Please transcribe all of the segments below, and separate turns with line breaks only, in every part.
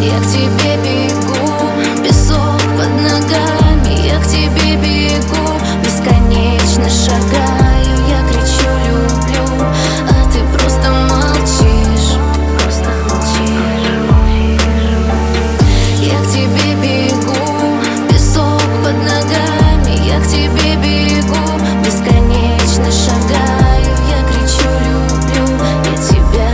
Я к тебе бегу, песок под ногами. Я к тебе бегу, бесконечно шагаю. Я кричу люблю, а ты просто молчишь. Просто молчишь. Я к тебе бегу, песок под ногами. Я к тебе бегу, бесконечно шагаю. Я кричу люблю, я тебя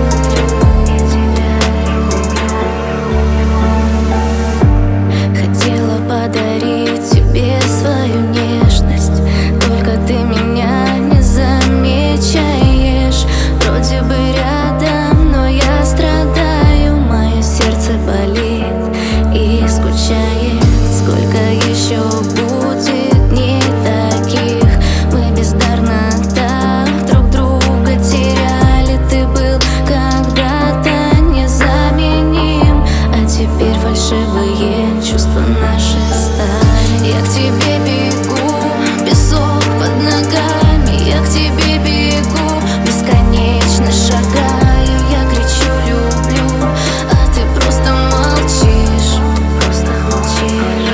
люблю. Хотела подарить тебе свою нежность, только ты меня не замечаешь. Вроде бы рядом, но я страдаю. Мое сердце болит и скучает. Сколько еще будет дней таких? Мы бездарно так друг друга теряли. Ты был когда-то незаменим, а теперь фальшивые чувства наши стали. Я к тебе бегу, песок под ногами. Я к тебе бегу, бесконечно шагаю. Я кричу люблю, а ты просто молчишь. Просто молчишь.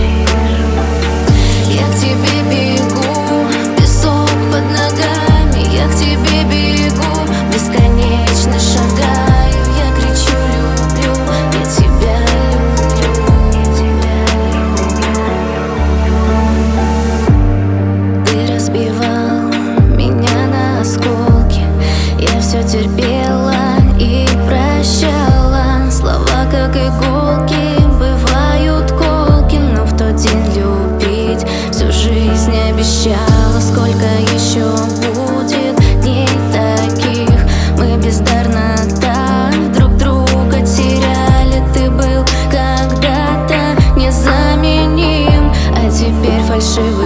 Я к тебе бегу, песок под ногами. Я к тебе бегу, бесконечно шагаю. Я кричу люблю, я тебя люблю. Ты разбивал меня на осколки. Я все терпела и прощала. Слова как иголки, бывают колки, но в тот день любить всю жизнь обещала. Сколько еще будет дней таких? Мы бездарно так друг друга теряли. Ты был когда-то незаменим, а теперь фальшивый